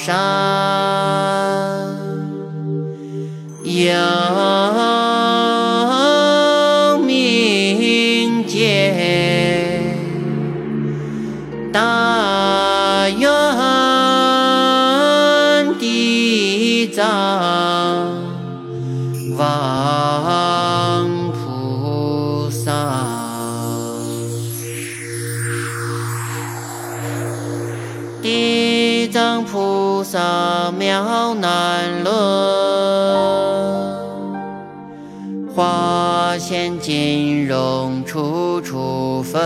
山，阳明间，大愿地藏王菩萨。地藏菩萨妙难论，化现金容处处分，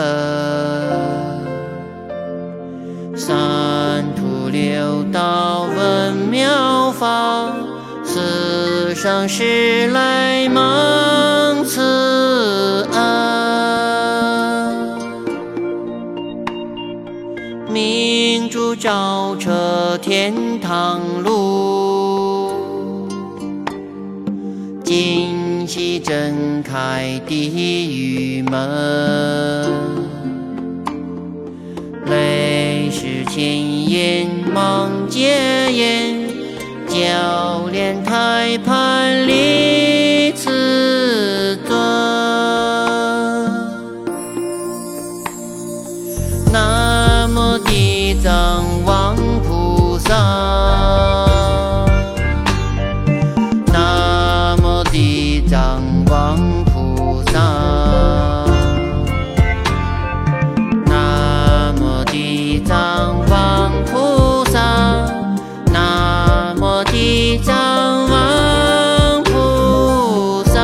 三途六道闻妙法，四生时来蒙慈恩，明珠照彻天堂路，今夕睁开地狱门，累世千眼忙戒烟，教练胎盘立此尊。南无地藏王菩萨，南无地藏王菩萨，南无地藏王菩萨，南无地藏王菩萨，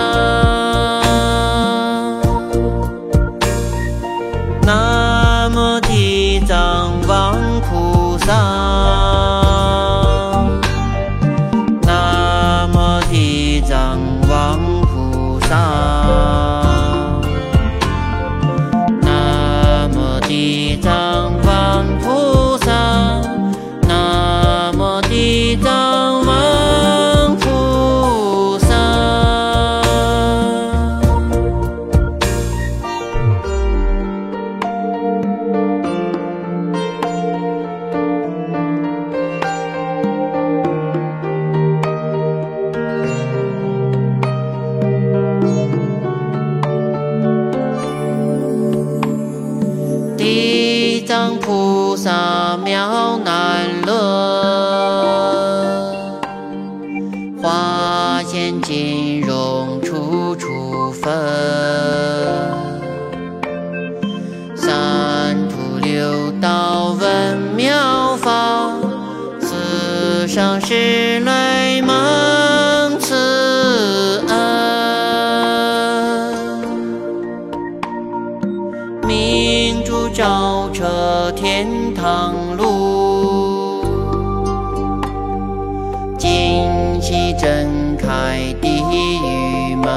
南无地藏王菩萨，南无地藏王菩萨，南无地藏王菩萨，南无地藏王菩萨。地藏菩萨妙难论，化现金容处处分，三途六道闻妙法，四生时来蒙慈恩，明珠照彻天堂路，今夕睁开地狱门，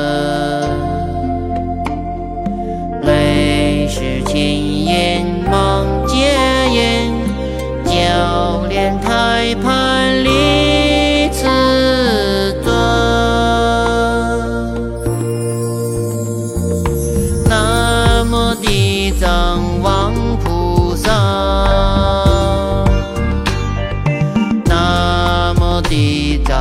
累世千眼忙戒烟，教练胎盘立此尊。南无地藏王菩萨，南无地藏